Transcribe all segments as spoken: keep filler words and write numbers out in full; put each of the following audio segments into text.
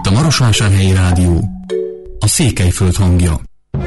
a Marosvásárhelyi Rádió, a Székelyföld hangja.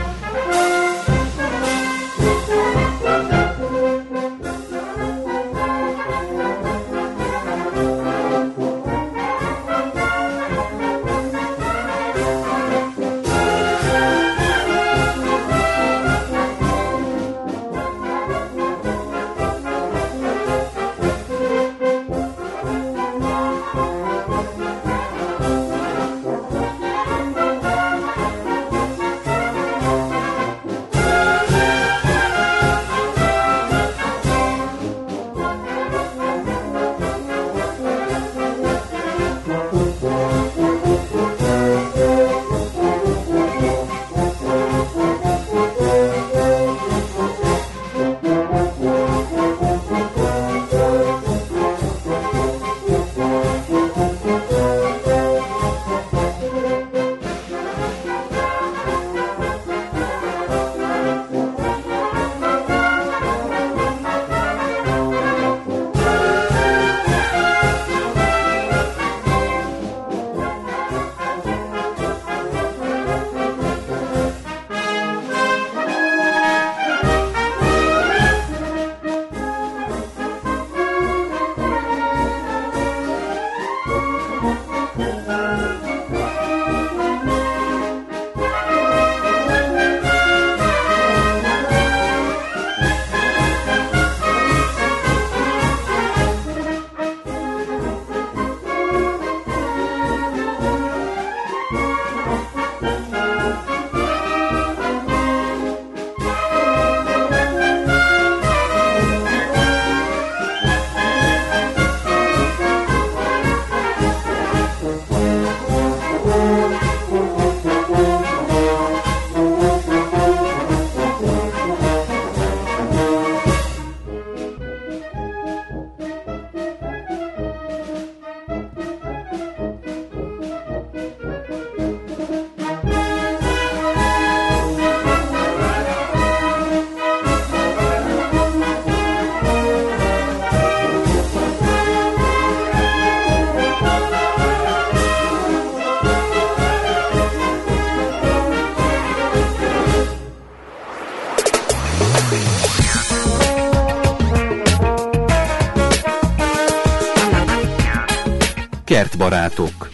Kertbarátok.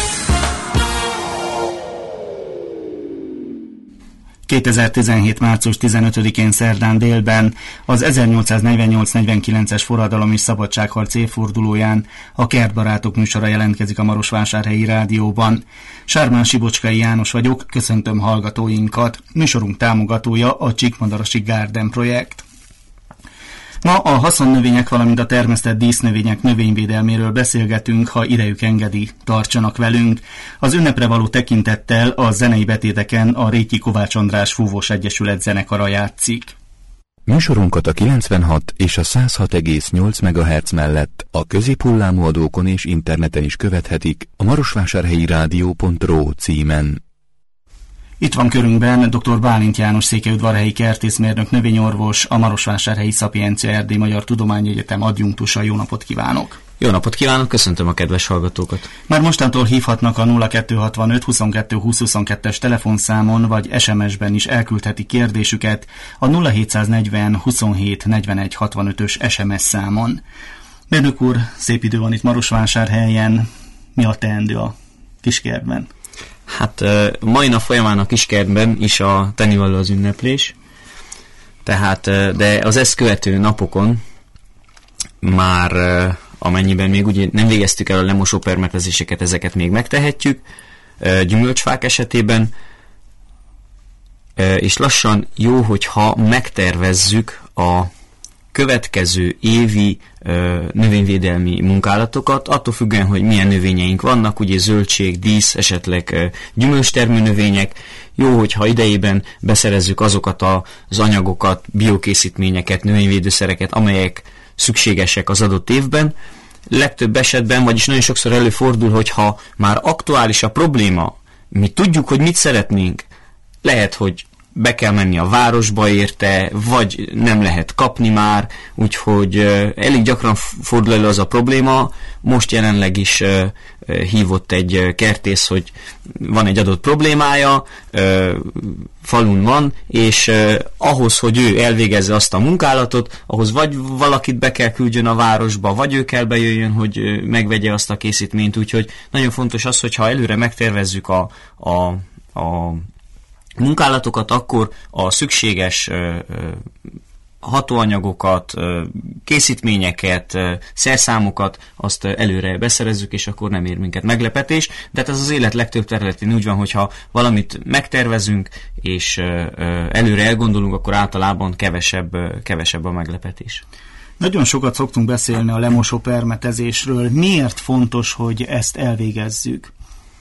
kétezer-tizenhét. március tizenötödikén szerdán délben az ezernyolcszáznegyvennyolc negyvenkilences forradalom és szabadságharc évfordulóján a Kertbarátok műsora jelentkezik a Marosvásárhelyi Rádióban. Sármán Sibocskai János vagyok, köszöntöm hallgatóinkat. Műsorunk támogatója a Csíkmadarasi Garden projekt. Ma a haszonnövények, valamint a termesztett dísznövények növényvédelméről beszélgetünk, ha idejük engedi, tartsanak velünk. Az ünnepre való tekintettel a zenei betéteken a Rétyi Kovács András Fúvós Egyesület zenekara játszik. Műsorunkat a kilencvenhat és a száz hat egész nyolc megahertz mellett a középhullámú adókon és interneten is követhetik a marosvásárhelyi rádió pont ro címen. Itt van körünkben dr. Bálint János székelyudvarhelyi kertészmérnök, növényorvos, a Marosvásárhelyi Szapiencia Erdély Magyar Tudományegyetem adjunktusa. Jó napot kívánok! Jó napot kívánok, köszöntöm a kedves hallgatókat! Már mostantól hívhatnak a nulla kettő hatvanöt huszonkettő húsz huszonkettes telefonszámon, vagy es em es-ben is elküldhetik kérdésüket a nulla hétszáznegyven huszonhét negyvenegy hatvanötös es em es számon. Mérnök úr, szép idő van itt Marosvásárhelyen. Mi a teendő a kiskertben? Hát mai nap folyamán a kiskertben is a tennivaló az ünneplés, tehát, de az ezt követő napokon már amennyiben még ugye nem végeztük el a lemosó permetezéseket, ezeket még megtehetjük, gyümölcsfák esetében, és lassan jó, hogyha megtervezzük a következő évi ö, növényvédelmi munkálatokat, attól függően, hogy milyen növényeink vannak, ugye zöldség, dísz, esetleg ö, gyümölcstermő növények. Jó, hogyha idejében beszerezzük azokat az anyagokat, biokészítményeket, növényvédőszereket, amelyek szükségesek az adott évben. Legtöbb esetben, vagyis nagyon sokszor előfordul, hogyha már aktuális a probléma, mi tudjuk, hogy mit szeretnénk, lehet, hogy be kell menni a városba érte, vagy nem lehet kapni már, úgyhogy elég gyakran fordul elő az a probléma. Most jelenleg is hívott egy kertész, hogy van egy adott problémája, falun van, és ahhoz, hogy ő elvégezze azt a munkálatot, ahhoz vagy valakit be kell küldjön a városba, vagy ő kell bejöjjön, hogy megvegye azt a készítményt, úgyhogy nagyon fontos az, hogyha előre megtervezzük a, a, a munkálatokat, akkor a szükséges hatóanyagokat, készítményeket, szerszámokat, azt előre beszerezzük, és akkor nem ér minket meglepetés. De hát ez az élet legtöbb területén úgy van, hogyha valamit megtervezünk, és előre elgondolunk, akkor általában kevesebb, kevesebb a meglepetés. Nagyon sokat szoktunk beszélni a lemosó permetezésről. Miért fontos, hogy ezt elvégezzük?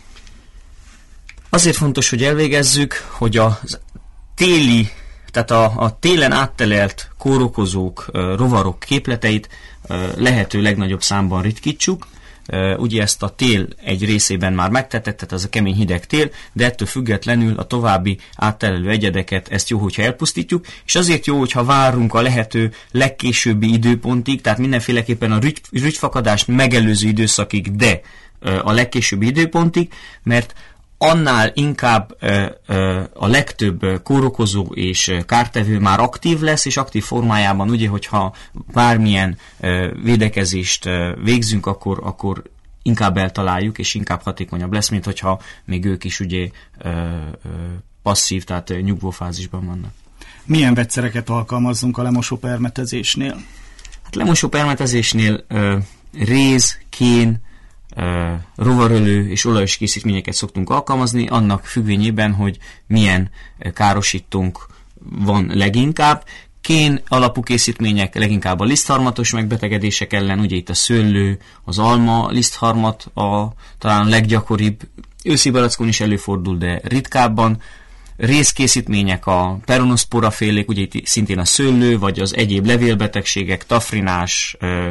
Azért fontos, hogy elvégezzük, hogy a téli, tehát a, a télen áttelelt kórokozók, rovarok képleteit lehető legnagyobb számban ritkítsuk. Ugye ezt a tél egy részében már megtettek, tehát az a kemény hideg tél, de ettől függetlenül a további áttelelő egyedeket ezt jó, hogyha elpusztítjuk, és azért jó, hogyha várunk a lehető legkésőbbi időpontig, tehát mindenféleképpen a rügy, rügyfakadást megelőző időszakig, de a legkésőbbi időpontig, mert annál inkább ö, ö, a legtöbb kórokozó és kártevő már aktív lesz, és aktív formájában, ugye, hogyha bármilyen ö, védekezést ö, végzünk, akkor, akkor inkább eltaláljuk, és inkább hatékonyabb lesz, mint hogyha még ők is ugye ö, ö, passzív, tehát nyugvó fázisban vannak. Milyen vegyszereket alkalmazzunk a lemosó permetezésnél? Hát lemosó permetezésnél ö, réz, kén, Uh, rovarölő és olajos készítményeket szoktunk alkalmazni, annak függvényében, hogy milyen uh, károsítónk van leginkább. Kén alapú készítmények leginkább a lisztharmatos megbetegedések ellen, ugye itt a szőlő, az alma lisztharmat a talán a leggyakoribb, őszi barackon is előfordul, de ritkábban. Részkészítmények a peronoszpora félék, ugye itt szintén a szőlő, vagy az egyéb levélbetegségek, tafrinás, uh,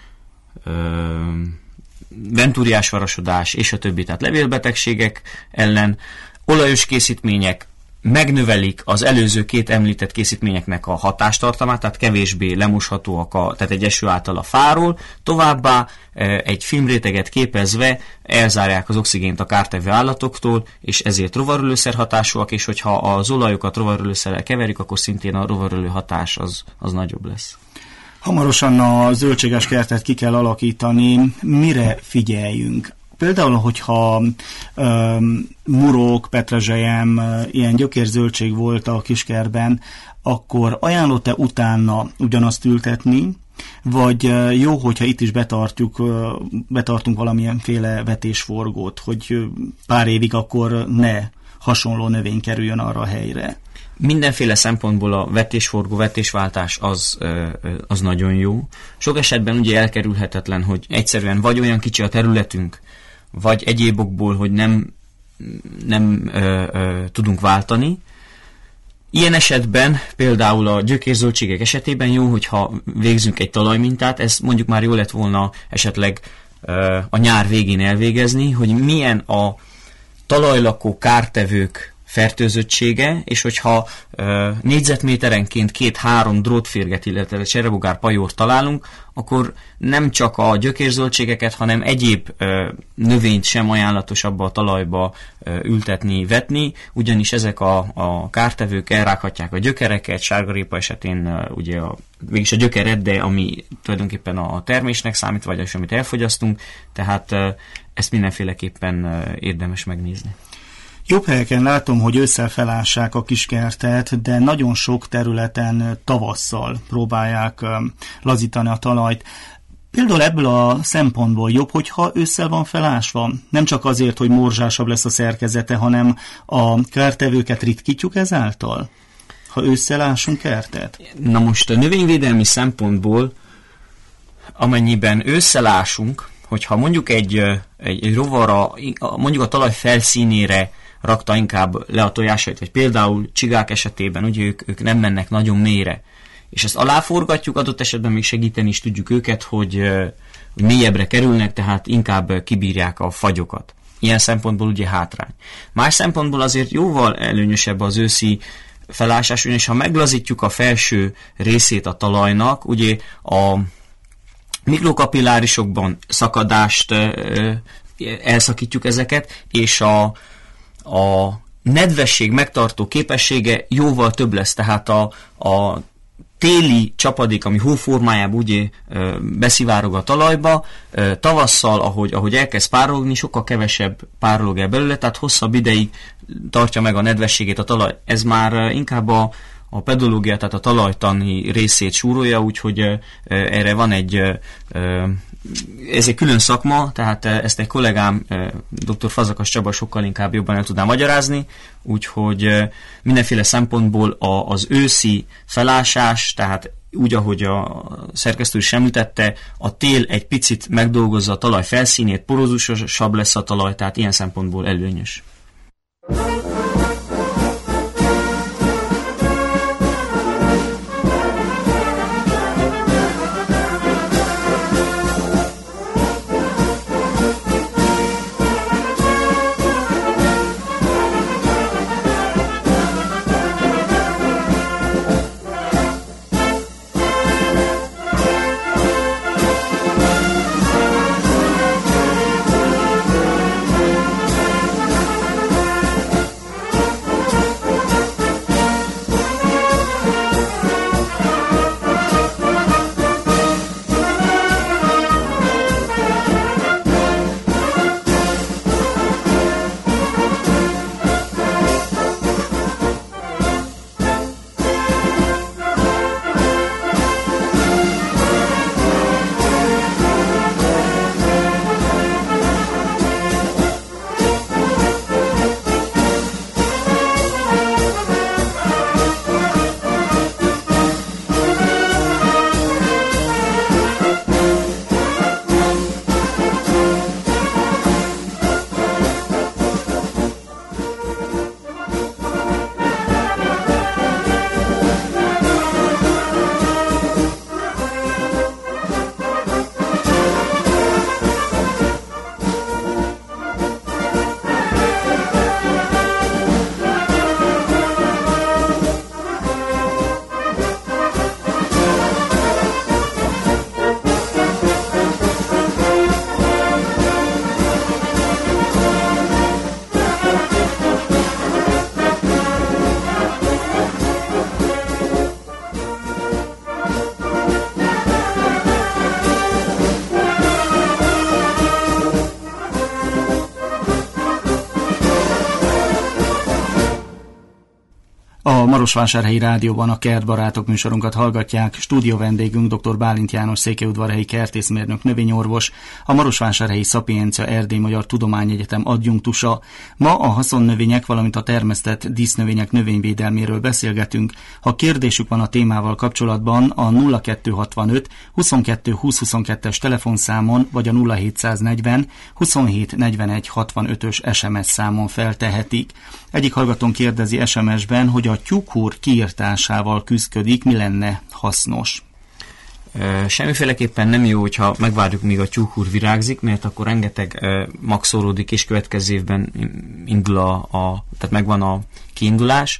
uh, ventúriás varasodás és a többi, tehát levélbetegségek ellen. Olajos készítmények megnövelik az előző két említett készítményeknek a hatástartamát, tehát kevésbé lemoshatóak, a, tehát egy eső által a fáról, továbbá egy filmréteget képezve elzárják az oxigént a kártevő állatoktól, és ezért rovarölőszer hatásúak, és hogyha az olajokat rovarölőszerrel keverjük, akkor szintén a rovarölő hatás az, az nagyobb lesz. Hamarosan a zöldséges kertet ki kell alakítani, mire figyeljünk? Például, hogyha um, murok, petrezselyem, ilyen gyökérzöldség volt a kiskertben, akkor ajánlott-e utána ugyanazt ültetni, vagy jó, hogyha itt is betartjuk, betartunk valamilyenféle vetésforgót, hogy pár évig akkor ne hasonló növény kerüljön arra a helyre? Mindenféle szempontból a vetésforgó, vetésváltás az, az nagyon jó. Sok esetben ugye elkerülhetetlen, hogy egyszerűen vagy olyan kicsi a területünk, vagy egyéb okból, hogy nem, nem ö, ö, tudunk váltani. Ilyen esetben például a gyökérzöldségek esetében jó, hogyha végzünk egy talajmintát, ez mondjuk már jó lett volna esetleg ö, a nyár végén elvégezni, hogy milyen a talajlakó kártevők fertőzöttsége, és hogyha ö, négyzetméterenként két-három drótférget, illetve cserebogár pajort találunk, akkor nem csak a gyökérzöldségeket, hanem egyéb ö, növényt sem ajánlatos abba a talajba ö, ültetni, vetni, ugyanis ezek a, a kártevők elrághatják a gyökereket, sárgarépa esetén ö, ugye a, mégis a gyökeret, de ami tulajdonképpen a termésnek számít, vagy az, amit elfogyasztunk, tehát ö, ezt mindenféleképpen ö, érdemes megnézni. Jobb helyeken látom, hogy ősszel felássák a kiskertet, de nagyon sok területen tavasszal próbálják lazítani a talajt. Például ebből a szempontból jobb, hogyha ősszel van felásva. Nem csak azért, hogy morzsásabb lesz a szerkezete, hanem a kártevőket ritkítjuk ezáltal, ha ősszel ásunk kertet. Na most a növényvédelmi szempontból, amennyiben ősszel ásunk, hogyha mondjuk egy, egy, egy rovara, mondjuk a talaj felszínére rakta inkább le a tojásait, vagy például csigák esetében, ugye ők, ők nem mennek nagyon mélyre, és ezt aláforgatjuk, adott esetben még segíteni is tudjuk őket, hogy, hogy mélyebbre kerülnek, tehát inkább kibírják a fagyokat. Ilyen szempontból ugye hátrány. Más szempontból azért jóval előnyösebb az őszi felásás, ugyanis ha meglazítjuk a felső részét a talajnak, ugye a mikrokapillárisokban szakadást elszakítjuk ezeket, és a, a nedvesség megtartó képessége jóval több lesz, tehát a, a téli csapadék, ami hóformájában ugye beszivárog a talajba, tavasszal, ahogy, ahogy elkezd párologni, sokkal kevesebb párolog el belőle, tehát hosszabb ideig tartja meg a nedvességét a talaj. Ez már inkább a, a pedológia, tehát a talajtani részét súrolja, úgyhogy erre van egy, ez egy külön szakma, tehát ezt egy kollégám, dr. Fazakas Csaba sokkal inkább jobban el tudná magyarázni, úgyhogy mindenféle szempontból az őszi felásás, tehát úgy, ahogy a szerkesztő is említette, a tél egy picit megdolgozza a talaj felszínét, porózusabb lesz a talaj, tehát ilyen szempontból előnyös. A Marosvásárhelyi Rádióban a Kertbarátok műsorunkat hallgatják. Stúdió vendégünk dr. Bálint János székelyudvarhelyi kertészmérnök növényorvos, a Marosvásárhelyi Szapiencia Erdély Magyar Tudományegyetem adjunktusa. Ma a haszonnövények, valamint a termesztett dísznövények növényvédelméről beszélgetünk. Ha kérdésük van a témával kapcsolatban, a nulla kettő hatvanöt huszonkettő húsz huszonkettes telefonszámon vagy a nulla hétszáznegyven huszonhét negyvenegy hatvanötös es em es számon feltehetik. Egyik hallgatón kérdezi es em es-ben, hogy a tyúkhúr kiirtásával küszködik, mi lenne hasznos? Semmiféleképpen nem jó, hogyha megvárjuk, míg a tyúkhúr virágzik, mert akkor rengeteg mag szóródik, és következő évben indul a, a, tehát megvan a kiindulás.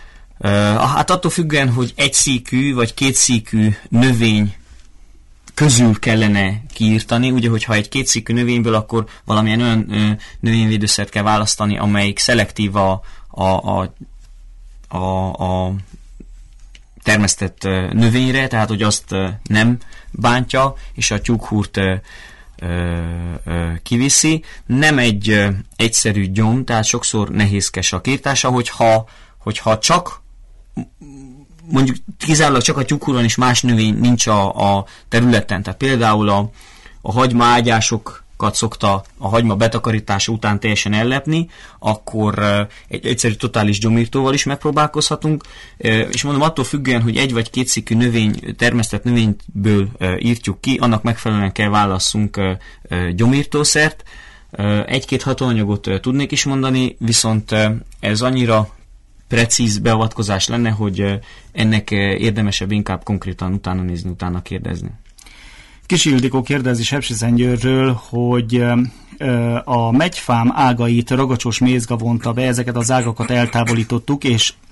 Hát attól függően, hogy egy szíkű vagy két szíkű növény közül kellene kiírtani, ugye, hogyha egy kétszíkű növényből, akkor valamilyen olyan ö, növényvédőszert kell választani, amelyik szelektív a, a, a, a, a termesztett növényre, tehát hogy azt nem bántja, és a tyúkhúrt ö, ö, ö, kiviszi. Nem egy ö, egyszerű gyom, tehát sokszor nehézkes a kiirtása, hogyha, hogyha csak mondjuk kizárólag csak a tyúkhúron és más növény nincs a, a területen. Tehát például a, a hagymaágyásokat szokta a hagyma betakarítása után teljesen ellepni, akkor egy egyszerű totális gyomírtóval is megpróbálkozhatunk, és mondom, attól függően, hogy egy vagy két szikű növény, termesztett növényből írtjuk ki, annak megfelelően kell válasszunk gyomírtószert. Egy-két hatóanyagot tudnék is mondani, viszont ez annyira precíz beavatkozás lenne, hogy ennek érdemesebb inkább konkrétan utána nézni, utána kérdezni. Kis Ildikó kérdezi Sepsiszentgyőrről, hogy a megyfám ágait ragacsos mézga vonta be, ezeket az ágakat eltávolítottuk, és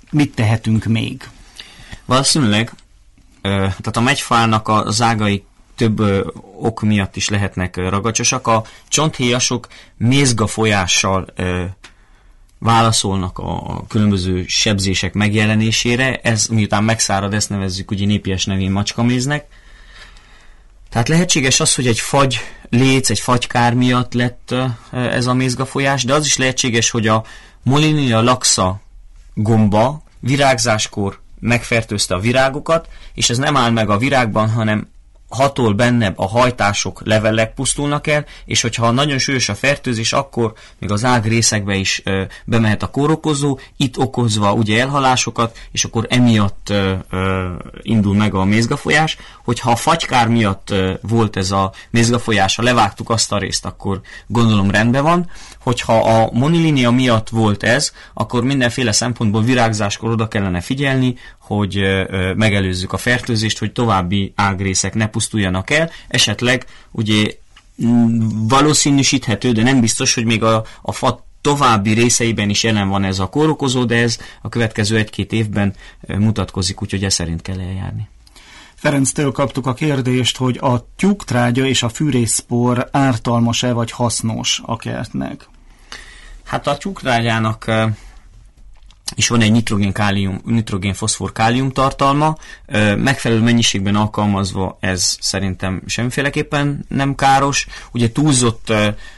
mit tehetünk még? Valószínűleg, tehát a megyfának az ágai több ok miatt is lehetnek ragacsosak. A csonthéjasok mézgafolyással válaszolnak a különböző sebzések megjelenésére. Ez miután megszárad, ezt nevezzük ugye népies nevén macskaméznek. Tehát lehetséges az, hogy egy fagy léc, egy fagykár miatt lett ez a mézgafolyás, de az is lehetséges, hogy a Molinia laxa gomba virágzáskor megfertőzte a virágokat, és ez nem áll meg a virágban, hanem hatol bennebb a hajtások, levelek pusztulnak el, és hogyha nagyon súlyos a fertőzés, akkor még az ágrészekbe is ö, bemehet a kórokozó, itt okozva ugye elhalásokat, és akkor emiatt ö, ö, indul meg a mézgafolyás. Hogyha a fagykár miatt ö, volt ez a mézgafolyás, ha levágtuk azt a részt, akkor gondolom rendben van. Hogyha a monilinia miatt volt ez, akkor mindenféle szempontból virágzáskor oda kellene figyelni, hogy ö, megelőzzük a fertőzést, hogy további ágrészek ne pusztuljanak el. Esetleg ugye valószínűsíthető, de nem biztos, hogy még a, a fa további részeiben is jelen van ez a kórokozó, de ez a következő egy-két évben mutatkozik, úgyhogy ez szerint kell eljárni. Ferenctől kaptuk a kérdést, hogy a tyúktrágya és a fűrészpor ártalmas-e vagy hasznos a kertnek? Hát a tyúktrágyának és van egy nitrogén-kálium, nitrogén-foszfor-kálium tartalma, megfelelő mennyiségben alkalmazva ez szerintem semmiféleképpen nem káros. Ugye túlzott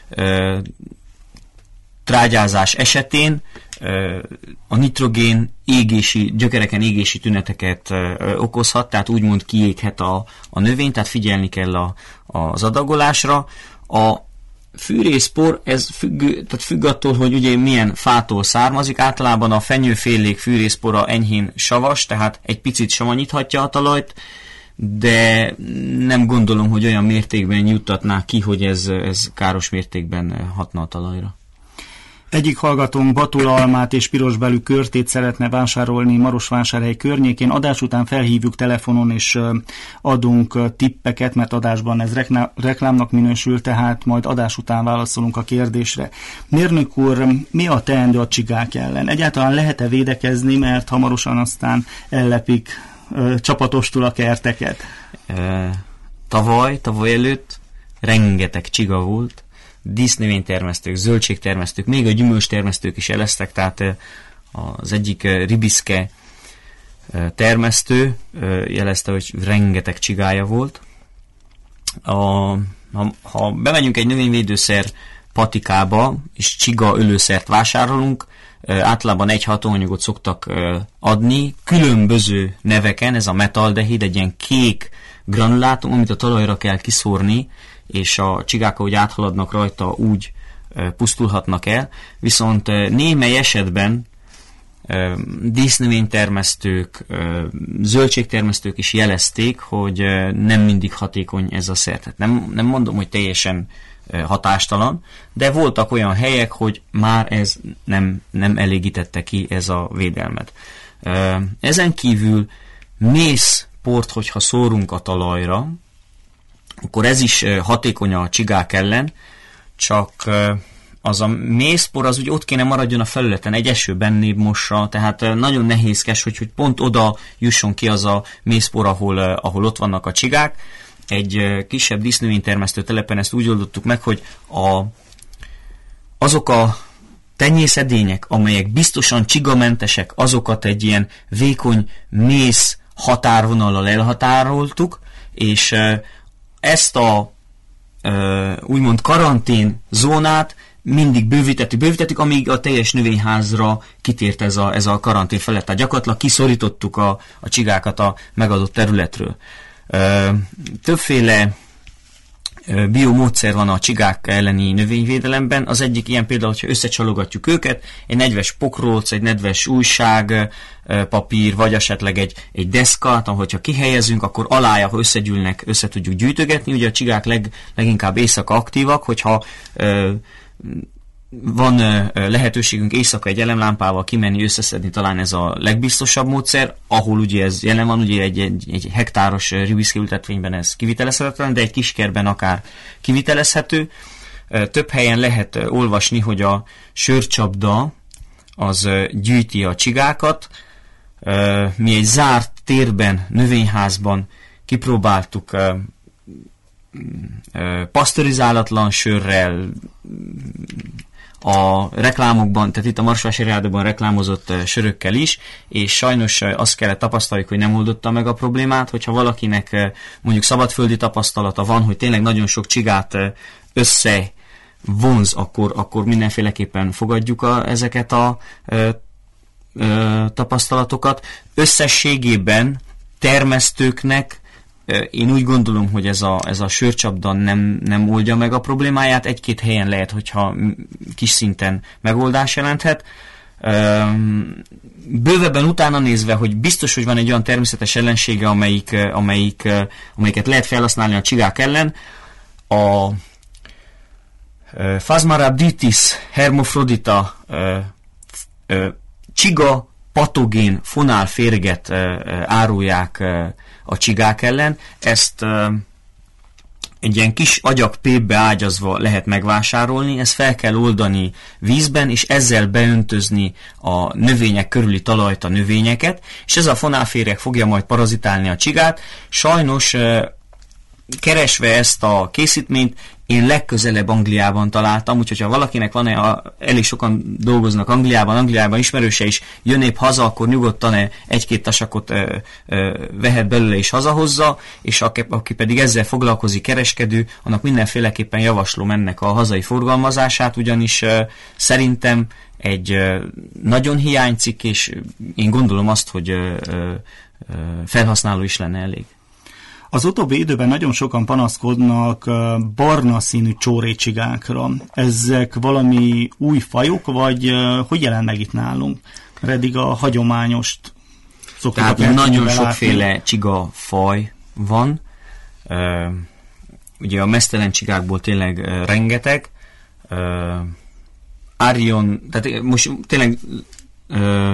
trágyázás esetén a nitrogén égési, gyökereken égési tüneteket okozhat, tehát úgymond kiéghet a, a növény, tehát figyelni kell a, az adagolásra. A fűrészpor, ez függ, tehát függ attól, hogy ugye milyen fától származik. Általában a fenyőfélék fűrészpora enyhén savas, tehát egy picit savanyíthatja a talajt, de nem gondolom, hogy olyan mértékben juttatná ki, hogy ez, ez káros mértékben hatna a talajra. Egyik hallgatónk batulalmát és pirosbelű körtét szeretne vásárolni Marosvásárhely környékén. Adás után felhívjuk telefonon és adunk tippeket, mert adásban ez reklámnak minősül, tehát majd adás után válaszolunk a kérdésre. Mérnök úr, mi a teendő a csigák ellen? Egyáltalán lehet-e védekezni, mert hamarosan aztán ellepik csapatostul a kerteket? E, tavaly, tavaly előtt rengeteg csiga volt, dísznövénytermesztők, zöldségtermesztők, még a gyümölcstermesztők is eleztek, tehát az egyik ribiszke termesztő jelezte, hogy rengeteg csigája volt. A, ha, ha bemegyünk egy növényvédőszer patikába, és csiga ölőszert vásárolunk, általában egy hatóanyagot szoktak adni, különböző neveken, ez a metaldehid, egy ilyen kék granulátum, amit a talajra kell kiszórni, és a csigák, ahogy áthaladnak rajta, úgy e, pusztulhatnak el. Viszont e, némely esetben e, dísznövénytermesztők, e, zöldségtermesztők is jelezték, hogy e, nem mindig hatékony ez a szer. Tehát nem, nem mondom, hogy teljesen e, hatástalan, de voltak olyan helyek, hogy már ez nem, nem elégítette ki ez a védelmet. E, ezen kívül mészport, hogyha szórunk a talajra, akkor ez is hatékony a csigák ellen, csak az a mészpor az úgy ott kéne maradjon a felületen, egy esőben népmosra, tehát nagyon nehézkes, hogy, hogy pont oda jusson ki az a mészpor, ahol, ahol ott vannak a csigák. Egy kisebb dísznövénytermesztő telepen ezt úgy oldottuk meg, hogy a, azok a tenyészedények, amelyek biztosan csigamentesek, azokat egy ilyen vékony mész határvonallal elhatároltuk, és ezt a ö, úgymond karantén zónát mindig bővítettük, bővítettük, amíg a teljes növényházra kitért ez a, ez a karantén felett. Tehát gyakorlatilag kiszorítottuk a, a csigákat a megadott területről. Ö, többféle ö, biomódszer van a csigák elleni növényvédelemben. Az egyik ilyen például, hogyha összecsalogatjuk őket, egy nedves pokróc, egy nedves újság, papír, vagy esetleg egy, egy deszkát, ahogyha kihelyezünk, akkor alája, ha összegyűlnek, össze tudjuk gyűjtögetni. Ugye a csigák leg, leginkább éjszaka aktívak, hogyha ö, van ö, lehetőségünk éjszaka egy elemlámpával kimenni, összeszedni, talán ez a legbiztosabb módszer, ahol ugye ez jelen van, ugye egy, egy, egy hektáros ribiszke ültetvényben ez kivitelezhetetlen, de egy kis kertben akár kivitelezhető. Több helyen lehet olvasni, hogy a sörcsapda az gyűjti a csigákat, mi egy zárt térben, növényházban kipróbáltuk pasztorizálatlan sörrel, a reklámokban, tehát itt a Marosvásári Rádióban reklámozott sörökkel is, és sajnos azt kellett tapasztaljuk, hogy nem oldotta meg a problémát, hogyha valakinek mondjuk szabadföldi tapasztalata van, hogy tényleg nagyon sok csigát összevonz, akkor, akkor mindenféleképpen fogadjuk a, ezeket a ö, ö, tapasztalatokat. Összességében termesztőknek én úgy gondolom, hogy ez a, ez a sörcsapda nem, nem oldja meg a problémáját. Egy-két helyen lehet, hogyha kis szinten megoldás jelenthet. Bővebben utána nézve, hogy biztos, hogy van egy olyan természetes ellensége, amelyik, amelyik, amelyiket lehet felhasználni a csigák ellen. A Phasmarabditis hermafrodita csiga patogén fonálférget árulják a csigák ellen. Ezt uh, egy ilyen kis agyak pépbe ágyazva lehet megvásárolni, ezt fel kell oldani vízben, és ezzel beöntözni a növények körüli talajt, a növényeket, és ez a fonálféreg fogja majd parazitálni a csigát. Sajnos uh, keresve ezt a készítményt, én legközelebb Angliában találtam, úgyhogy ha valakinek van, a, elég sokan dolgoznak Angliában, Angliában ismerőse is, jön épp haza, akkor nyugodtan egy-két tasakot ö, ö, vehet belőle és hazahozza, és aki, aki pedig ezzel foglalkozik, kereskedő, annak mindenféleképpen javaslom ennek a hazai forgalmazását, ugyanis ö, szerintem egy ö, nagyon hiánycikk, és én gondolom azt, hogy ö, ö, felhasználó is lenne elég. Az utóbbi időben nagyon sokan panaszkodnak barna színű csórécsigákra. Ezek valami új fajok, vagy hogy jelen meg itt nálunk? Mert eddig a hagyományost szoktuk. Tehát nagyon sokféle csiga faj van. Uh, ugye a meztelen csigákból tényleg uh, rengeteg. Uh, Arion, tehát most tényleg uh,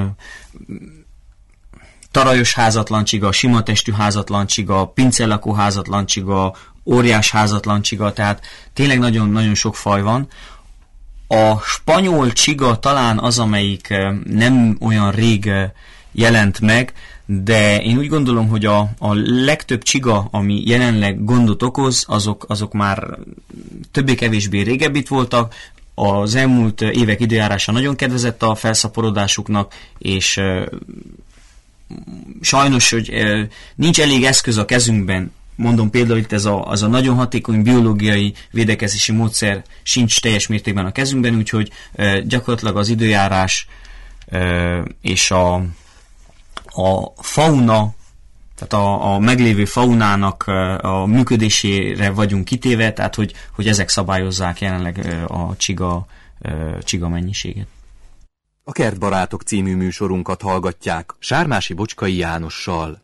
tarajos házatlan csiga, sima testű házatlan csiga, pincellakó házatlan csiga, óriás házatlan csiga, tehát tényleg nagyon-nagyon sok faj van. A spanyol csiga talán az, amelyik nem olyan rég jelent meg, de én úgy gondolom, hogy a, a legtöbb csiga, ami jelenleg gondot okoz, azok, azok már többé-kevésbé régebb itt voltak. Az elmúlt évek időjárása nagyon kedvezett a felszaporodásuknak, és sajnos, hogy e, nincs elég eszköz a kezünkben, mondom például itt ez a, az a nagyon hatékony biológiai védekezési módszer sincs teljes mértékben a kezünkben, úgyhogy e, gyakorlatilag az időjárás e, és a, a fauna, tehát a, a meglévő faunának a működésére vagyunk kitéve, tehát hogy, hogy ezek szabályozzák jelenleg a csiga, csiga mennyiséget. A Kertbarátok című műsorunkat hallgatják Sármási Bocskai Jánossal.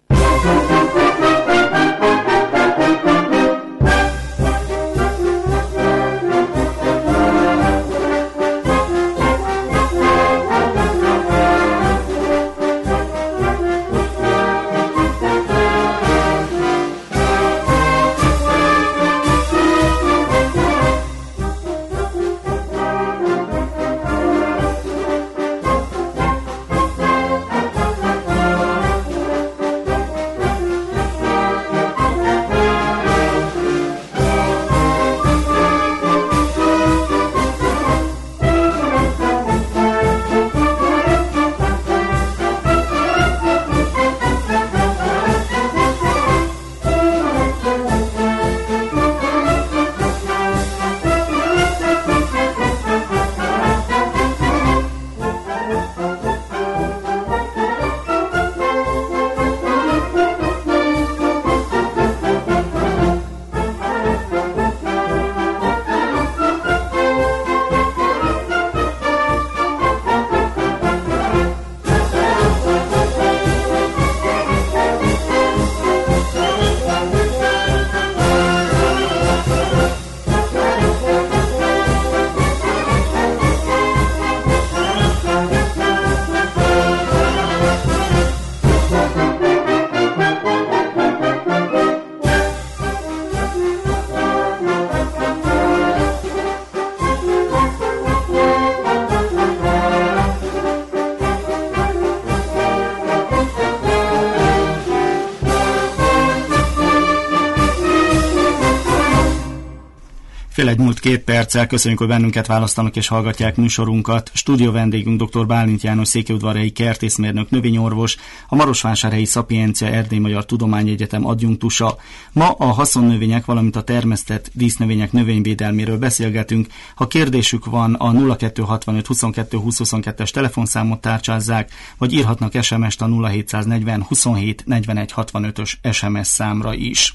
Fél egy múlt két perccel, köszönjük, hogy bennünket választanak és hallgatják műsorunkat. Stúdió vendégünk dr. Bálint János, székelyudvarhelyi kertészmérnök, növényorvos, a Marosvásárhelyi Szapiencia Erdély Magyar Tudományegyetem adjunktusa. Ma a haszonnövények, valamint a termesztett dísznövények növényvédelméről beszélgetünk. Ha kérdésük van, a nulla kettő hatvanöt huszonkettő húsz huszonkettes telefonszámot tárcsázzák, vagy írhatnak es em est a nulla hétszáznegyven huszonhét negyvenegy hatvanötös es em es számra is.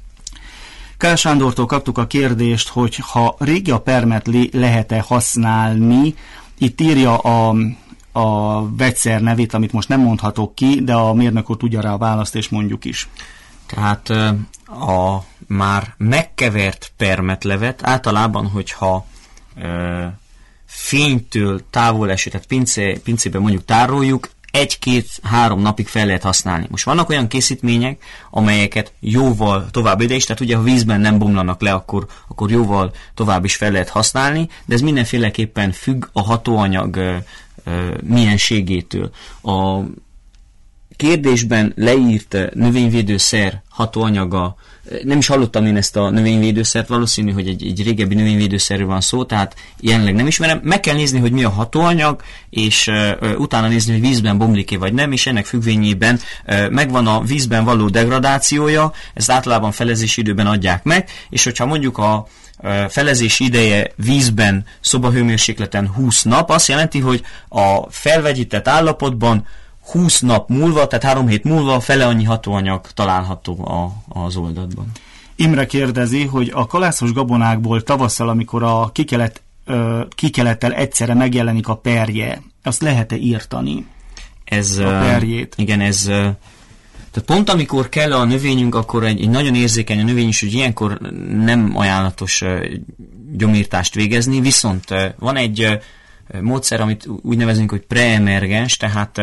Kál Sándortól kaptuk a kérdést, hogy ha régi a permet lehet-e használni. Itt írja a, a vegyszer nevét, amit most nem mondhatok ki, de a mérnök úr tudja rá a választ, és mondjuk is. Tehát a már megkevert permetlevet általában, hogyha ö, fénytől távol eső, tehát pince, pincében mondjuk tároljuk, egy-két-három napig fel lehet használni. Most vannak olyan készítmények, amelyeket jóval tovább ide is, tehát ugye ha vízben nem bomlanak le, akkor, akkor jóval tovább is fel lehet használni, de ez mindenféleképpen függ a hatóanyag ö, ö, mienségétől. A kérdésben leírt növényvédőszer hatóanyaga, nem is hallottam én ezt a növényvédőszert, valószínű, hogy egy, egy régebbi növényvédőszerről van szó, tehát jelenleg nem ismerem. Meg kell nézni, hogy mi a hatóanyag, és uh, utána nézni, hogy vízben bomlik-e vagy nem, és ennek függvényében uh, megvan a vízben való degradációja, ezt általában felezési időben adják meg, és hogyha mondjuk a uh, felezési ideje vízben, szobahőmérsékleten húsz nap, azt jelenti, hogy a felvegyített állapotban húsz nap múlva, tehát három hét múlva fele annyi hatóanyag található a, az oldatban. Imre kérdezi, hogy a kalászos gabonákból tavasszal, amikor a kikelet, ö, kikelettel egyszerre megjelenik a perje, azt lehet-e írtani? Ez, a perjét? Igen, ez... Tehát pont amikor kell a növényünk, akkor egy, egy nagyon érzékeny a növény is, hogy ilyenkor nem ajánlatos gyomírtást végezni, viszont van egy módszer, amit úgy nevezünk, hogy preemergens, tehát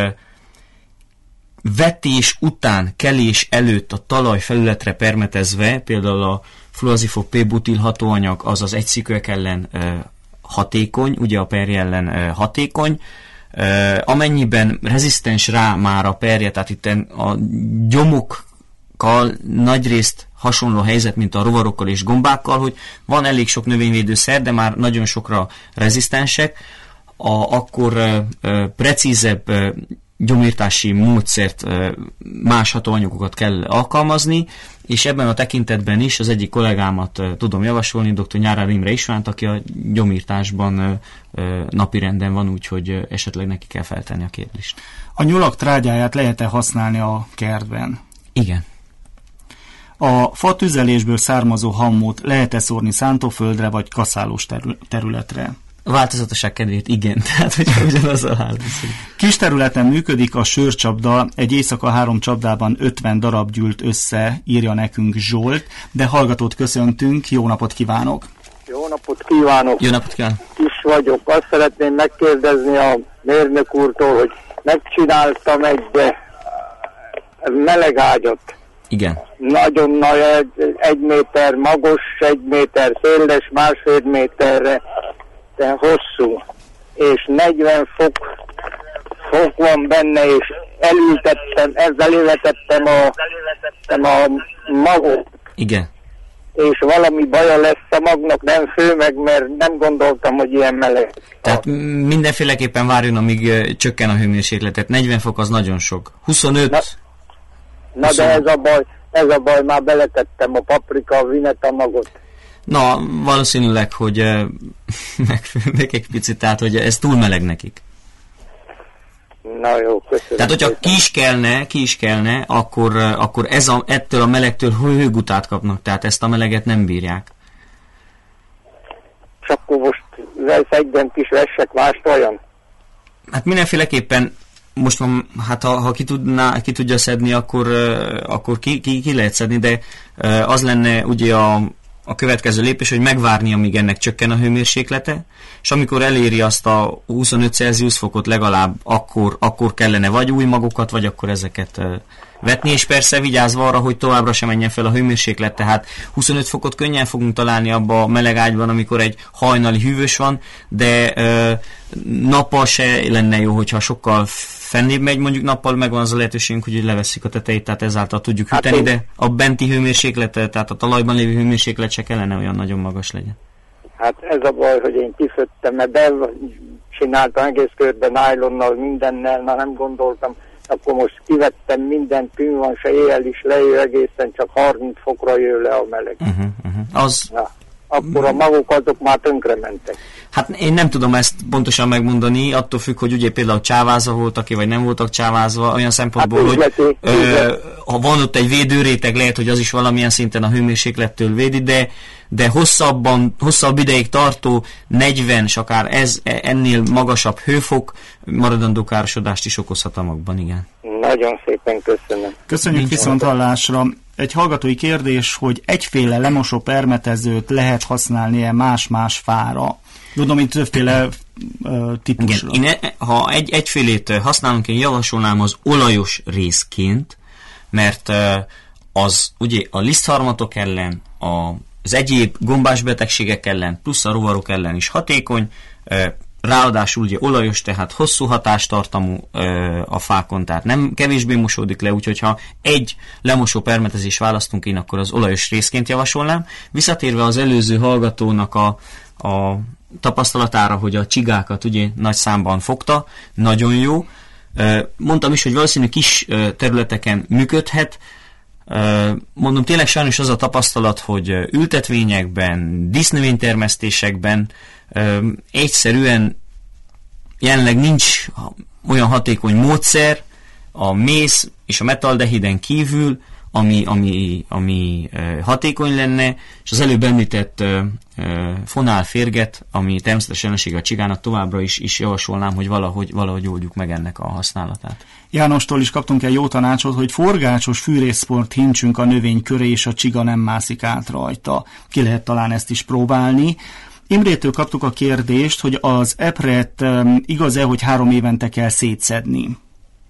vetés után, kelés előtt a talaj felületre permetezve, például a fluazifop P-butil hatóanyag, az az egyszikőek ellen e, hatékony, ugye a perje ellen e, hatékony, e, amennyiben rezisztens rá már a perje, tehát itt a gyomokkal nagyrészt hasonló helyzet, mint a rovarokkal és gombákkal, hogy van elég sok növényvédőszer, de már nagyon sokra rezisztensek, a, akkor e, e, precízebb e, gyomírtási módszert, más hatóanyagokat kell alkalmazni, és ebben a tekintetben is az egyik kollégámat tudom javasolni, dr. Nyárár Imre Istvánt, aki a gyomírtásban napirenden van, úgyhogy esetleg neki kell feltenni a kérdést. A nyulak trágyáját lehet-e használni a kertben? Igen. A fa tüzelésből származó hammót lehet-e szórni szántóföldre vagy kaszálós területre? A változatosság kedvéért igen, tehát hogyha ugyanazzal hálózik. Kis területen működik a sörcsapda, egy éjszaka három csapdában ötven darab gyűlt össze, írja nekünk Zsolt, de hallgatót köszöntünk, jó napot kívánok! Jó napot kívánok! Jó napot kívánok! Kis vagyok, azt szeretném megkérdezni a mérnök úrtól, hogy megcsináltam egy melegágyat. Igen. Nagyon nagy, egy, egy méter magas, egy méter széles, másfél méterre hosszú, és negyven fok, fok van benne, és elültettem, ezzel ültettem a, a magot. Igen. És valami baja lesz a magnak, nem fő meg, mert nem gondoltam, hogy ilyen meleg. Tehát mindenféleképpen várjon, amíg csökken a hőmérsékletet. negyven fok az nagyon sok. huszonöt. Na, na de ez a baj, ez a baj, már beletettem a paprika, a vineta magot. Na, valószínűleg, hogy uh, megfőnek egy picit, tehát, hogy ez túl meleg nekik. Na jó, köszönöm. Tehát, hogyha ki is kelne, ki is kelne, akkor, uh, akkor ez a, ettől a melegtől hőgutát kapnak, tehát ezt a meleget nem bírják. És akkor most szedjen kis vessek mást olyan? Hát mindenféleképpen most van, hát ha, ha ki, tudná, ki tudja szedni, akkor, uh, akkor ki, ki, ki lehet szedni, de uh, az lenne ugye a a következő lépés, hogy megvárni, amíg ennek csökken a hőmérséklete, és amikor eléri azt a huszonöt Celsius fokot legalább, akkor, akkor kellene vagy új magokat, vagy akkor ezeket uh, vetni, és persze vigyázva arra, hogy továbbra sem menjen fel a hőmérséklet, tehát huszonöt fokot könnyen fogunk találni abba a meleg ágyban, amikor egy hajnali hűvös van, de uh, nappal se lenne jó, hogyha sokkal fennébb megy, mondjuk nappal megvan az a lehetőségünk, hogy levesszük a tetejét, tehát ezáltal tudjuk hűteni, de a benti hőmérséklet, tehát a talajban lévő hőmérséklet se kellene olyan nagyon magas legyen. Hát ez a baj, hogy én kiföttem, mert be csináltam egész körben nájlonnal, mindennel, na nem gondoltam, akkor most kivettem mindent, pün van, se éjjel is lejő, egészen csak harminc fokra jön le a meleg. Uh-huh, uh-huh. Az... Ja. Akkor a maguk azok már tönkre mentek. Hát én nem tudom ezt pontosan megmondani, attól függ, hogy ugye például csávázva voltak-e, vagy nem voltak csávázva, olyan szempontból, hát, hogy üzleti, ö, üzleti. Ha van ott egy védőréteg, lehet, hogy az is valamilyen szinten a hőmérséklettől védi, de, de hosszabban, hosszabb ideig tartó negyven, és akár ez, ennél magasabb hőfok maradandó károsodást is okozhat a magban, igen. Nagyon szépen köszönöm. Köszönjük Nincs viszont hallásra. Egy hallgatói kérdés, hogy egyféle lemosó permetezőt lehet használni-e más-más fára? Tudom, itt többféle uh, típusra. Igen, én, ha egy, egyfélét használunk, én javasolnám az olajos részként, mert uh, az ugye a lisztharmatok ellen, a, az egyéb gombás betegségek ellen, plusz a rovarok ellen is hatékony, uh, ráadásul ugye olajos, tehát hosszú hatástartamú ö, a fákon, tehát nem kevésbé mosódik le, úgyhogy ha egy lemosó permetezést választunk, én akkor az olajos részként javasolnám. Visszatérve az előző hallgatónak a, a tapasztalatára, hogy a csigákat ugye nagy számban fogta, nagyon jó. Mondtam is, hogy valószínűleg kis területeken működhet. Mondom, tényleg sajnos az a tapasztalat, hogy ültetvényekben, dísznövénytermesztésekben egyszerűen jelenleg nincs olyan hatékony módszer a mész és a metaldehiden kívül, ami, ami, ami hatékony lenne, és az előbb említett fonálférget, ami természetes ellensége a csigának, továbbra is, is javasolnám, hogy valahogy, valahogy oldjuk meg ennek a használatát. Jánostól is kaptunk egy jó tanácsot, hogy forgácsos fűrészport hintsünk a növény köré, és a csiga nem mászik át rajta. Ki lehet talán ezt is próbálni. Imrétől kaptuk a kérdést, hogy az epret um, igaz-e, hogy három évente kell szétszedni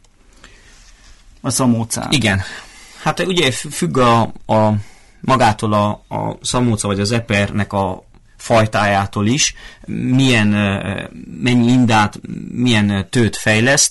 a szamócát? Igen. Hát ugye függ a, a magától a, a szamóca vagy az epernek a fajtájától is, milyen, mennyi indát, milyen tőt fejleszt.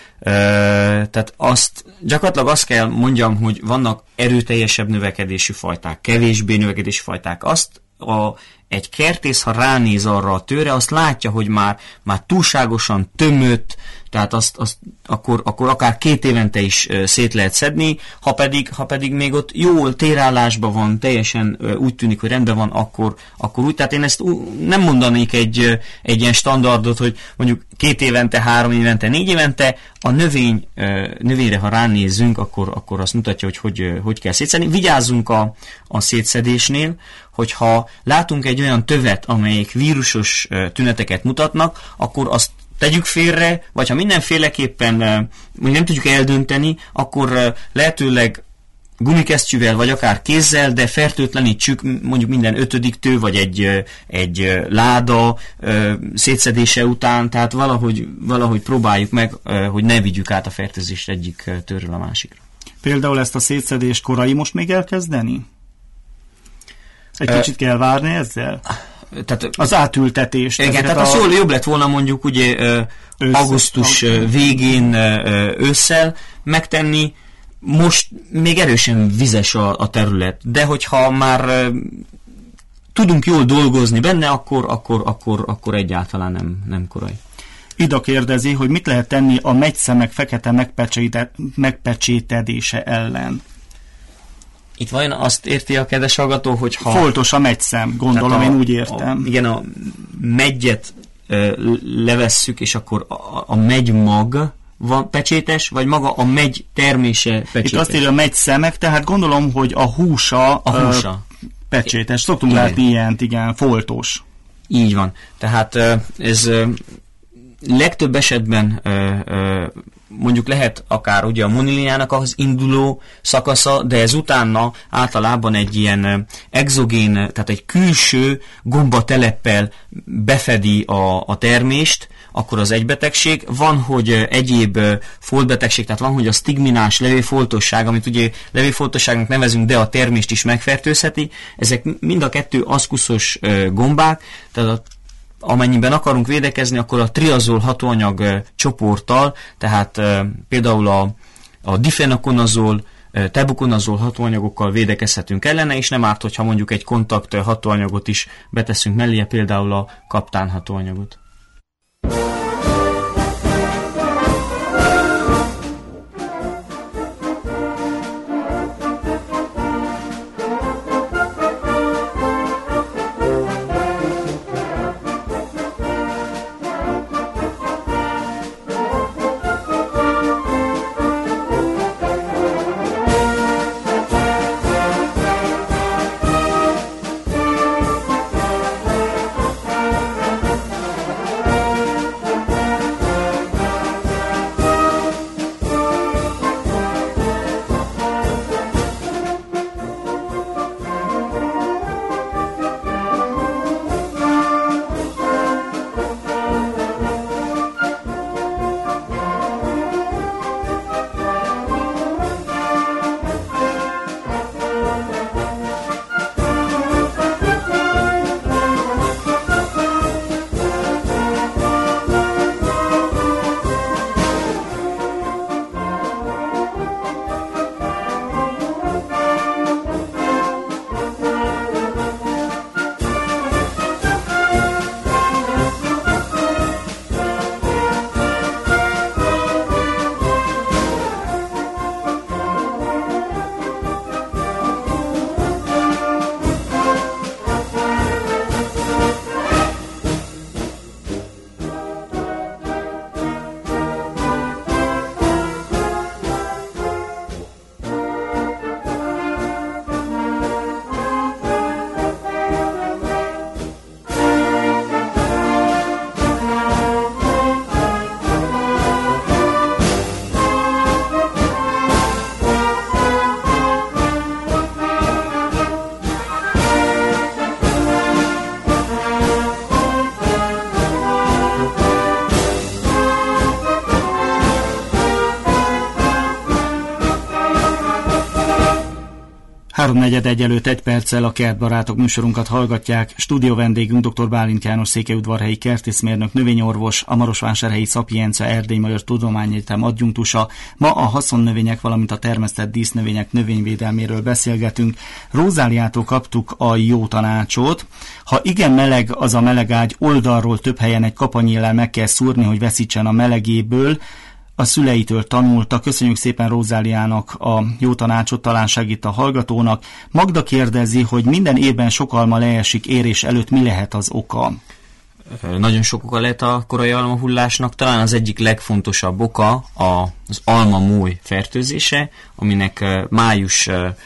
Tehát azt, gyakorlatilag azt kell mondjam, hogy vannak erőteljesebb növekedésű fajták, kevésbé növekedésű fajták. Azt a, egy kertész, ha ránéz arra a tőre, azt látja, hogy már, már túlságosan tömött, tehát azt, azt akkor, akkor akár két évente is szét lehet szedni, ha pedig, ha pedig még ott jól térállásban van, teljesen úgy tűnik, hogy rendben van, akkor, akkor úgy. Tehát én ezt nem mondanék egy, egy ilyen standardot, hogy mondjuk két évente, három évente, négy évente, a növény, növényre, ha ránézzünk, akkor, akkor azt mutatja, hogy hogy, hogy kell szétszedni. Vigyázzunk a, a szétszedésnél, hogyha látunk egy olyan tövet, amelyik vírusos tüneteket mutatnak, akkor azt tegyük félre, vagy ha mindenféleképpen nem tudjuk eldönteni, akkor lehetőleg gumikesztyűvel, vagy akár kézzel, de fertőtlenítsük mondjuk minden ötödik tő, vagy egy, egy láda szétszedése után, tehát valahogy, valahogy próbáljuk meg, hogy ne vigyük át a fertőzést egyik tőről a másikra. Például ezt a szétszedést korai most még elkezdeni? Egy uh, kicsit kell várni ezzel? Tehát, az átültetést. Igen, tehát a... az jól, jobb lett volna mondjuk ugye ősszel, augusztus végén ősszel megtenni, most még erősen vizes a, a terület, de hogyha már tudunk jól dolgozni benne, akkor, akkor, akkor, akkor egyáltalán nem, nem korai. Ida kérdezi, hogy mit lehet tenni a megyszemek fekete megpecsétedése ellen. Itt vajon azt érti a kedves hallgató, hogy ha... Foltos a meggyszem, gondolom, a, én úgy értem. A, igen, a meggyet ö, levesszük, és akkor a, a megymag van pecsétes, vagy maga a megy termése pecsétes? Itt azt írja a megyszemek, tehát gondolom, hogy a húsa, a húsa. Ö, pecsétes. Szoktunk igen. látni ilyent, igen, foltos. Így van. Tehát ez legtöbb esetben mondjuk lehet akár ugye a moniliának az induló szakasza, de ez utána általában egy ilyen exogén, tehát egy külső gombateleppel befedi a, a termést, akkor az egy betegség. Van, hogy egyéb foltbetegség, tehát van, hogy a sztigminás levéfoltosság, amit ugye levéfoltosságnak nevezünk, de a termést is megfertőzheti. Ezek mind a kettő aszkuszos gombák, tehát a amennyiben akarunk védekezni, akkor a triazol hatóanyag csoporttal, tehát e, például a, a difenakonazol tebukonazol hatóanyagokkal védekezhetünk ellene, és nem árt, hogyha mondjuk egy kontakt hatóanyagot is beteszünk mellé, például a kaptán hatóanyagot. háromnegyed egy előtt egy perccel a Kertbarátok műsorunkat hallgatják. Stúdió vendégünk dr. Bálint János székelyudvarhelyi kertészmérnök, növényorvos, a Marosvásárhelyi Szapiencia Erdély-Magyar Tudományegyetem adjunktusa. Ma a haszonnövények, valamint a termesztett dísznövények növényvédelméről beszélgetünk. Rózáliától kaptuk a jó tanácsot. Ha igen meleg az a melegágy, oldalról több helyen egy kapanyéllel meg kell szúrni, hogy veszítsen a melegéből. A szüleitől tanulta. Köszönjük szépen Rózáliának a jó tanácsot, talán segít a hallgatónak. Magda kérdezi, hogy minden évben sok alma leesik érés előtt, mi lehet az oka? Nagyon sok oka lehet a korai almahullásnak. Talán az egyik legfontosabb oka az almamóly fertőzése, aminek május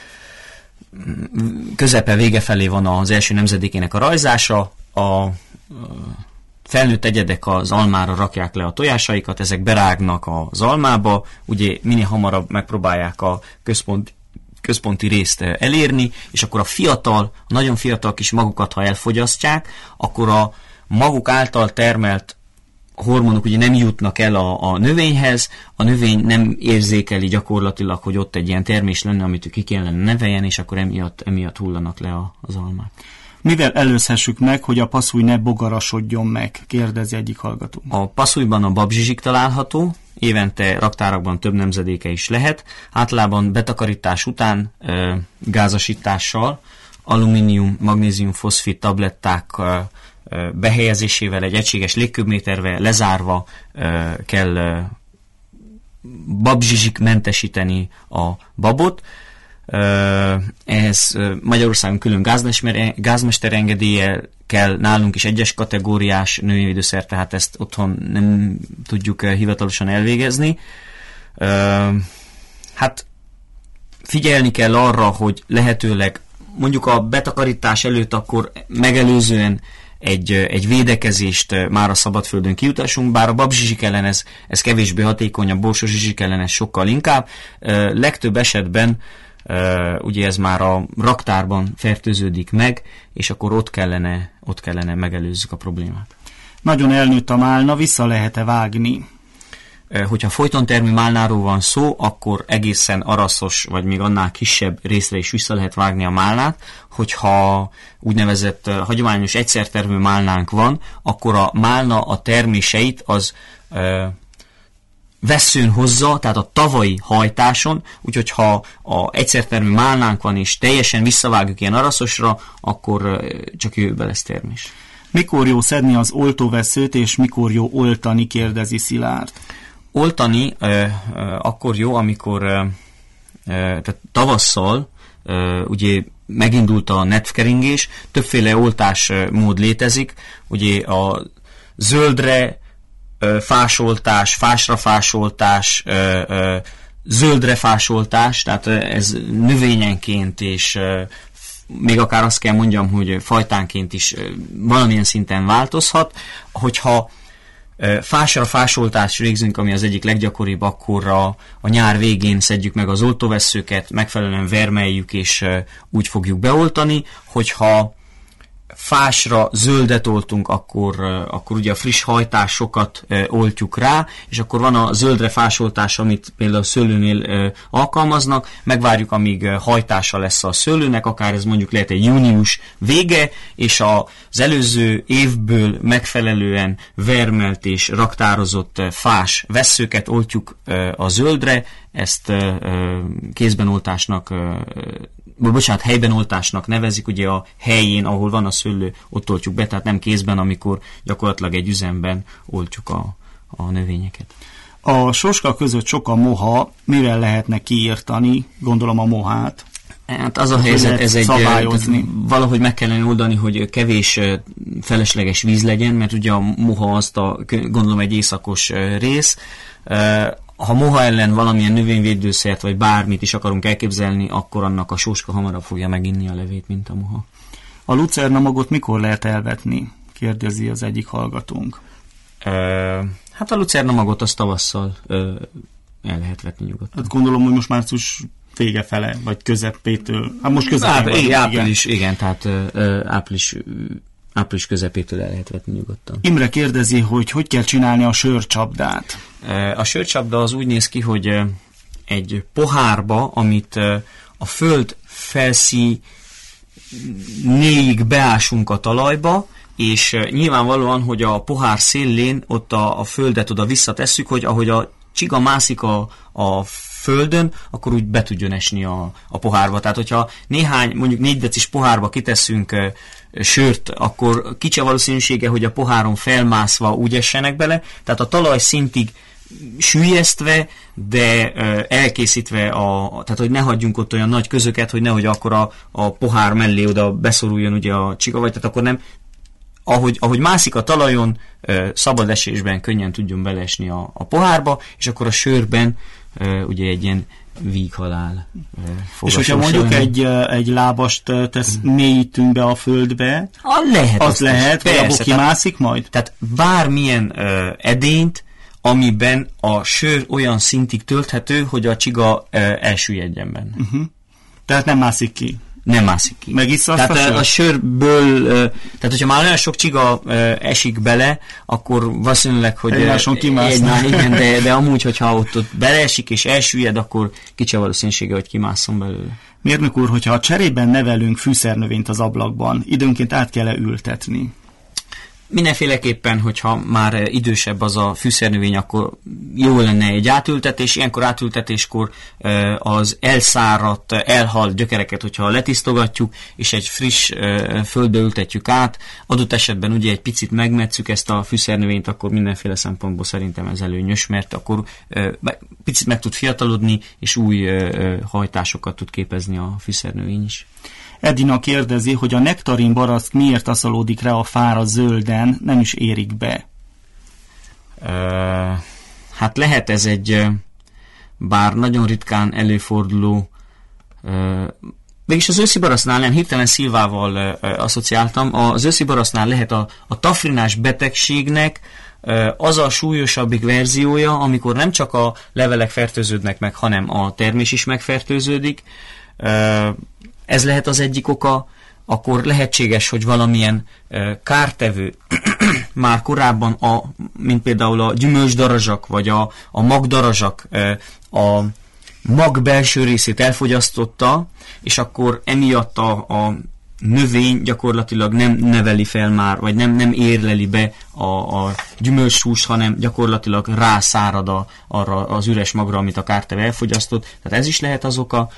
közepe vége felé van az első nemzedékének a rajzása. A felnőtt egyedek az almára rakják le a tojásaikat, ezek berágnak az almába, ugye minél hamarabb megpróbálják a központ, központi részt elérni, és akkor a fiatal, a nagyon fiatal kis magukat, ha elfogyasztják, akkor a maguk által termelt hormonok ugye nem jutnak el a, a növényhez, a növény nem érzékeli gyakorlatilag, hogy ott egy ilyen termés lenne, amit ki kellene neveljen, és akkor emiatt, emiatt hullanak le a, az almák. Mivel előzhessük meg, hogy a passzúj ne bogarasodjon meg? Kérdezi egyik hallgató. A passzújban a babzsizsik található, évente raktárakban több nemzedéke is lehet. Általában betakarítás után ö, gázasítással, alumínium, magnézium, foszfid tabletták ö, ö, behelyezésével, egy egységes légköbmétervel lezárva ö, kell ö, babzsizsik mentesíteni a babot. Ehhez Magyarországon külön gázmester engedéllyel kell, nálunk is egyes kategóriás növényvédőszer, tehát ezt otthon nem tudjuk hivatalosan elvégezni. Hát figyelni kell arra, hogy lehetőleg mondjuk a betakarítás előtt akkor megelőzően egy, egy védekezést már a szabadföldön kiutassunk, bár a babzsizsik ellen ez, ez kevésbé hatékony, a borsózsizsik ellen ez sokkal inkább. Legtöbb esetben Uh, ugye ez már a raktárban fertőződik meg, és akkor ott kellene, ott kellene megelőzzük a problémát. Nagyon elnőtt a málna, vissza lehet-e vágni? Uh, hogyha folytontermű málnáról van szó, akkor egészen araszos, vagy még annál kisebb részre is vissza lehet vágni a málnát. Hogyha úgynevezett uh, hagyományos egyszertermű málnánk van, akkor a málna a terméseit az uh, vesszőn hozza, tehát a tavalyi hajtáson, úgyhogy ha a egyszertermű málnánk van és teljesen visszavágjuk ilyen araszosra, akkor csak jövőbe lesz termés. Mikor jó szedni az oltóvesszőt, és mikor jó oltani, kérdezi Szilárd. Oltani euh, akkor jó, amikor euh, tehát tavasszal euh, ugye megindult a netkeringés, többféle oltásmód létezik, ugye a zöldre euh, fásoltás, fásra fásoltás, euh, euh, zöldre fásoltás, tehát ez növényenként és euh, még akár azt kell mondjam, hogy fajtánként is valamilyen szinten változhat. Hogyha fásra fásoltást végzünk, ami az egyik leggyakoribb, akkor a, a nyár végén szedjük meg az oltóvesszőket, megfelelően vermeljük, és úgy fogjuk beoltani. Hogyha fásra zöldet oltunk, akkor, akkor ugye a friss hajtásokat e, oltjuk rá, és akkor van a zöldre fásoltás, amit például a szőlőnél e, alkalmaznak, megvárjuk, amíg hajtása lesz a szőlőnek, akár ez mondjuk lehet egy június vége, és az előző évből megfelelően vermelt és raktározott fás vesszőket oltjuk e, a zöldre, ezt e, kézben oltásnak e, bocsánat, helyben oltásnak nevezik, ugye a helyén, ahol van a szőlő, ott oltjuk be, tehát nem kézben, amikor gyakorlatilag egy üzemben oltjuk a, a növényeket. A soska között sok a moha, mivel lehetne kiírtani, gondolom a mohát? Hát az a helyzet, ez egy, valahogy meg kellene oldani, hogy kevés felesleges víz legyen, mert ugye a moha azt a, gondolom egy északos rész. Ha moha ellen valamilyen növényvédőszert, vagy bármit is akarunk elképzelni, akkor annak a sóska hamarabb fogja meginni a levét, mint a moha. A lucerna magot mikor lehet elvetni? Kérdezi az egyik hallgatónk. E, hát a lucerna magot az tavasszal e, el lehet vetni nyugodtan. Hát gondolom, hogy most március vége fele, vagy közepétől. Hát most közepén van. Április, igen, igen tehát e, április... április közepétől el lehet vetni nyugodtan. Imre kérdezi, hogy hogy kell csinálni a sörcsapdát. A sörcsapda az úgy néz ki, hogy egy pohárba, amit a föld felszínéig beásunk a talajba, és nyilvánvalóan, hogy a pohár szélén ott a, a földet oda visszatesszük, hogy ahogy a csiga mászik a, a földön, akkor úgy be tudjon esni a, a pohárba. Tehát, hogyha néhány, mondjuk négy decis pohárba kiteszünk e, sört, akkor kicsi a valószínűsége, hogy a poháron felmászva úgy essenek bele. Tehát a talaj szintig süllyesztve, de e, elkészítve, a, tehát, hogy ne hagyjunk ott olyan nagy közöket, hogy nehogy akkor a, a pohár mellé oda beszoruljon ugye a csiga, vagy tehát akkor nem, ahogy, ahogy mászik a talajon, e, szabad esésben könnyen tudjon beleesni a, a pohárba, és akkor a sörben Uh, ugye egy ilyen víghalál uh, és hogyha mondjuk egy, egy lábast tesz, mm. mélyítünk be a földbe, a lehet, az lehet, vagy abból kimászik majd? Tehát bármilyen uh, edényt, amiben a sör olyan szintig tölthető, hogy a csiga uh, elsüllyedjen benne. Uh-huh. Tehát nem mászik ki? Nem mászik ki. Megissza azt tehát a, sör? a sörből, tehát hogyha már olyan sok csiga esik bele, akkor valószínűleg, hogy egymáson kimászná. Igen, de, de amúgy, hogyha ott, ott beleesik és elsüllyed, akkor kicsi a valószínűsége, hogy kimásszon belőle. Mérnök úr, hogyha a cserében nevelünk fűszernövényt az ablakban, időnként át kell-e ültetni? Mindenféleképpen, hogyha már idősebb az a fűszernövény, akkor jó lenne egy átültetés. Ilyenkor átültetéskor az elszáradt, elhalt gyökereket, hogyha letisztogatjuk, és egy friss földbe ültetjük át, adott esetben ugye egy picit megmetszük ezt a fűszernövényt, akkor mindenféle szempontból szerintem ez előnyös, mert akkor picit meg tud fiatalodni, és új hajtásokat tud képezni a fűszernövény is. Edina kérdezi, hogy a nektarin baraszt miért aszalódik rá a fára zölden, nem is érik be? Uh, hát lehet ez egy, bár nagyon ritkán előforduló, uh, mégis az őszi barasznál nem, hirtelen szilvával uh, asszociáltam, az őszi barasznál lehet a, a tafrinás betegségnek uh, az a súlyosabbik verziója, amikor nem csak a levelek fertőződnek meg, hanem a termés is megfertőződik. Uh, Ez lehet az egyik oka, akkor lehetséges, hogy valamilyen e, kártevő már korábban, a, mint például a gyümölcsdarazsak, vagy a, a magdarazsak e, a mag belső részét elfogyasztotta, és akkor emiatt a, a növény gyakorlatilag nem neveli fel már, vagy nem, nem érleli be a, a gyümölcshús, hanem gyakorlatilag rászárad a, arra az üres magra, amit a kárteve elfogyasztott. Tehát ez is lehet az oka.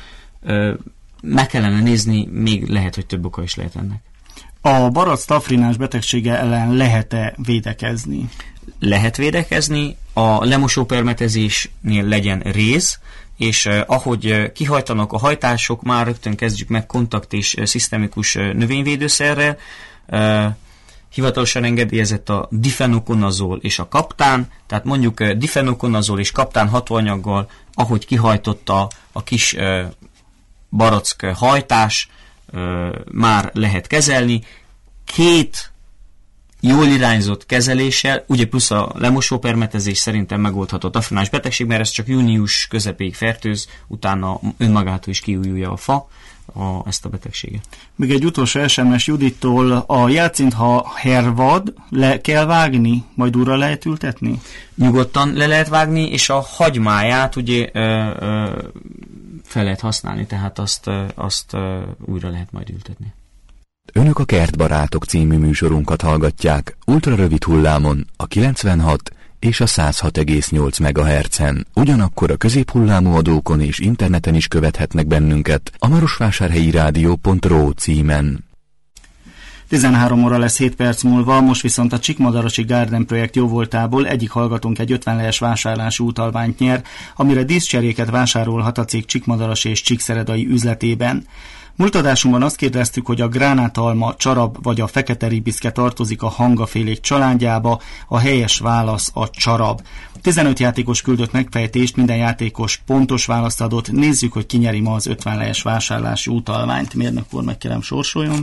Meg kellene nézni, még lehet, hogy több oka is lehet ennek. A barack tafrinás betegsége ellen lehet-e védekezni? Lehet védekezni. A lemosópermetezésnél legyen réz, és eh, ahogy eh, kihajtanak a hajtások, már rögtön kezdjük meg kontakt és eh, szisztemikus eh, növényvédőszerrel. Eh, hivatalosan engedélyezett a difenokonazol és a kaptán, tehát mondjuk eh, difenokonazol és kaptán hatóanyaggal, ahogy kihajtotta a kis eh, barack hajtás, eh, már lehet kezelni. Két jól irányzott kezeléssel, ugye plusz a lemosópermetezés szerintem megoldható tafrinás betegség, mert ez csak június közepéig fertőz, utána önmagától is kiújulja a fa a, ezt a betegséget. Még egy utolsó es em es Judittól: a jelcint, ha hervad, le kell vágni, majd újra lehet ültetni? Nyugodtan le lehet vágni, és a hagymáját ugye ö, ö, fel lehet használni, tehát azt, ö, azt ö, újra lehet majd ültetni. Önök a Kertbarátok című műsorunkat hallgatják ultrarövid hullámon a kilencvenhat és a száz hat egész nyolc megahertzen. Ugyanakkor a középhullámú adókon és interneten is követhetnek bennünket a marosvásárhelyi rádió pont ro címen. tizenhárom óra lesz hét perc múlva, most viszont a Csíkmadarasi Garden projekt jóvoltából egyik hallgatónk egy ötven lejes vásárlási utalványt nyer, amire díszcseréket vásárolhat a cég Csíkmadarasi és Csíkszeredai üzletében. Múlt adásunkban azt kérdeztük, hogy a gránátalma, csarab vagy a fekete ribiszke tartozik a hangafélék családjába, a helyes válasz a csarab. tizenöt játékos küldött megfejtést, minden játékos pontos választ adott. Nézzük, hogy ki nyeri ma az ötven lejes vásárlási utalványt. Mérnök úr, meg kérem sorsoljon.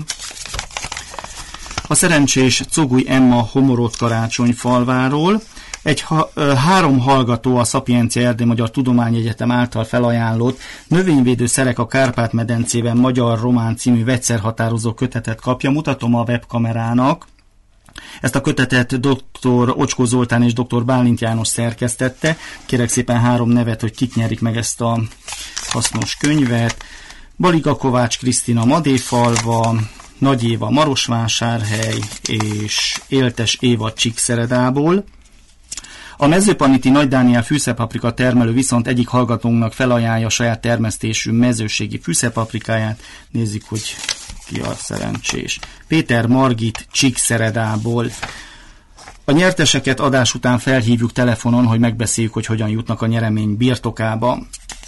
A szerencsés Coguly Emma Homorot Karácsonyfalváról. Egy ha, három hallgató a Szapiencia Erdély Magyar Tudományegyetem által felajánlott Növényvédőszerek a Kárpát-medencében magyar-román című vegyszerhatározó kötetet kapja. Mutatom a webkamerának. Ezt a kötetet dr. Ocskó Zoltán és dr. Bálint János szerkesztette. Kérek szépen három nevet, hogy kik nyerik meg ezt a hasznos könyvet. Baliga Kovács Krisztina Madéfalva, Nagy Éva Marosvásárhely és Éltes Éva Csíkszeredából. A Mezőpaniti Nagy Dániel fűszerpaprika termelő viszont egyik hallgatónknak felajánlja saját termesztésű mezőségi fűszerpaprikáját. Nézzük, hogy ki a szerencsés. Péter Margit Csíkszeredából. A nyerteseket adás után felhívjuk telefonon, hogy megbeszéljük, hogy hogyan jutnak a nyeremény birtokába.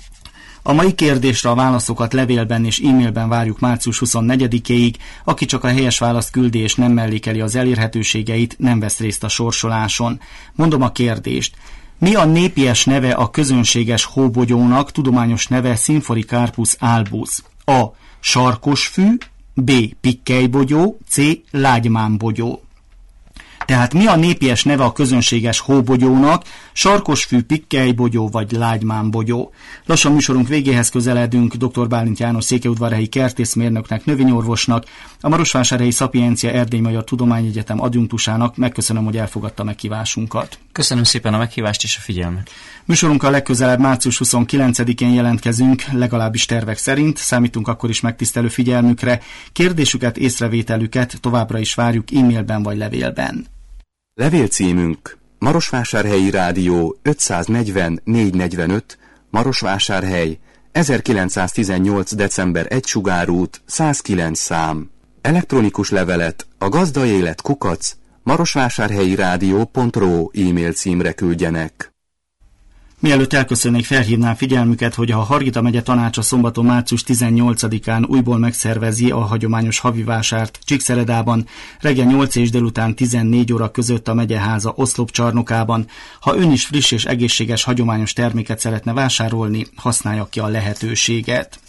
A mai kérdésre a válaszokat levélben és e-mailben várjuk március huszonnegyedikéig. Aki csak a helyes választ küldi és nem mellékeli az elérhetőségeit, nem vesz részt a sorsoláson. Mondom a kérdést. Mi a népies neve a közönséges hóbogyónak, tudományos neve Symphoricarpus albus? A. Sarkosfű, B. Pikkelybogyó, C. Lágymámbogyó. Tehát mi a népies neve a közönséges hóbogyónak, sarkosfű, pikkelybogyó vagy lágymámbogyó? Lassan műsorunk végéhez közeledünk. dr. Bálint János székelyudvarhelyi kertészmérnöknek, növényorvosnak, a Marosvásárhelyi Szapiencia Erdély Magyar Tudományegyetem adjunktusának megköszönöm, hogy elfogadta meghívásunkat. Köszönöm szépen a meghívást és a figyelmet. Műsorunkkal legközelebb március huszonkilencedikén jelentkezünk, legalábbis tervek szerint. Számítunk akkor is megtisztelő figyelmükre. Kérdésüket, észrevételüket továbbra is várjuk e-mailben vagy levélben. Levélcímünk: Marosvásárhelyi Rádió ötszáznegyven négyszáznegyvenöt, Marosvásárhely, ezerkilencszáztizennyolc. december egy Sugárút, száz kilenc szám. Elektronikus levelet a gazdaélet kukac marosvásárhelyi rádió pont ro e-mail címre küldjenek. Mielőtt elköszönnék, felhívnám figyelmüket, hogy a Hargita megye tanácsa szombaton március tizennyolcadikán újból megszervezi a hagyományos havi vásárt Csíkszeredában reggel nyolc és délután tizennégy óra között a megyeháza oszlopcsarnokában. Ha ön is friss és egészséges hagyományos terméket szeretne vásárolni, használja ki a lehetőséget.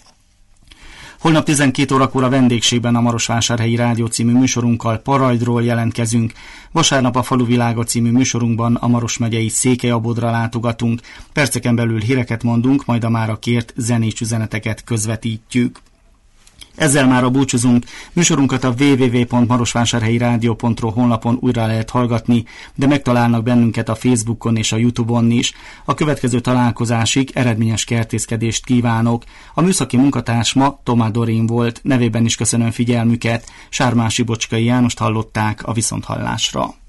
Holnap tizenkét órakor a vendégségben a Marosvásárhelyi Rádió című műsorunkkal Parajdról jelentkezünk. Vasárnap a Faluvilága című műsorunkban a Maros megyei Székelyabodra látogatunk. Perceken belül híreket mondunk, majd a mára kért zenés üzeneteket közvetítjük. Ezzel már a búcsúzunk. Műsorunkat a double-u double-u double-u pont marosvásárhelyi rádió pont ru honlapon újra lehet hallgatni, de megtalálnak bennünket a Facebookon és a YouTube-on is. A következő találkozásig eredményes kertészkedést kívánok. A műszaki munkatárs ma Tomá Dorén volt, nevében is köszönöm figyelmüket. Sármási Bocskai Jánost hallották, a viszonthallásra.